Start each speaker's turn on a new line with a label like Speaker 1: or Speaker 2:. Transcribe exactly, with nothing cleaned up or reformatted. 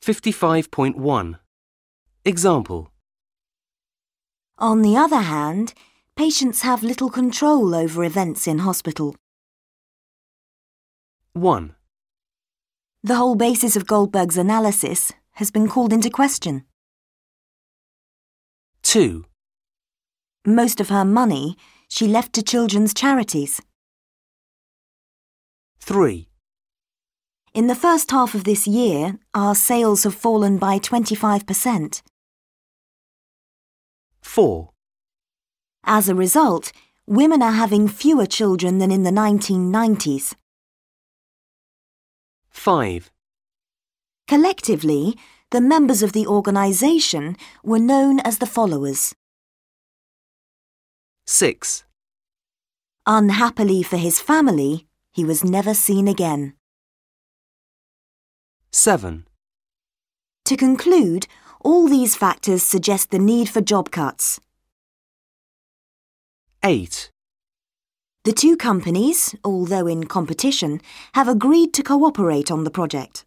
Speaker 1: fifty-five point one. Example.
Speaker 2: On the other hand, patients have little control over events in hospital.
Speaker 1: one.
Speaker 2: The whole basis of Goldberg's analysis has been called into question.
Speaker 1: two.
Speaker 2: Most of her money she left to children's charities.
Speaker 1: three.
Speaker 2: In the first half of this year, our sales have fallen by twenty-five percent.
Speaker 1: four.
Speaker 2: As a result, women are having fewer children than in the nineteen nineties.
Speaker 1: five.
Speaker 2: Collectively, the members of the organisation were known as the followers.
Speaker 1: six.
Speaker 2: Unhappily for his family, he was never seen again.
Speaker 1: seven.
Speaker 2: To conclude, all these factors suggest the need for job cuts.
Speaker 1: eight.
Speaker 2: The two companies, although in competition, have agreed to cooperate on the project.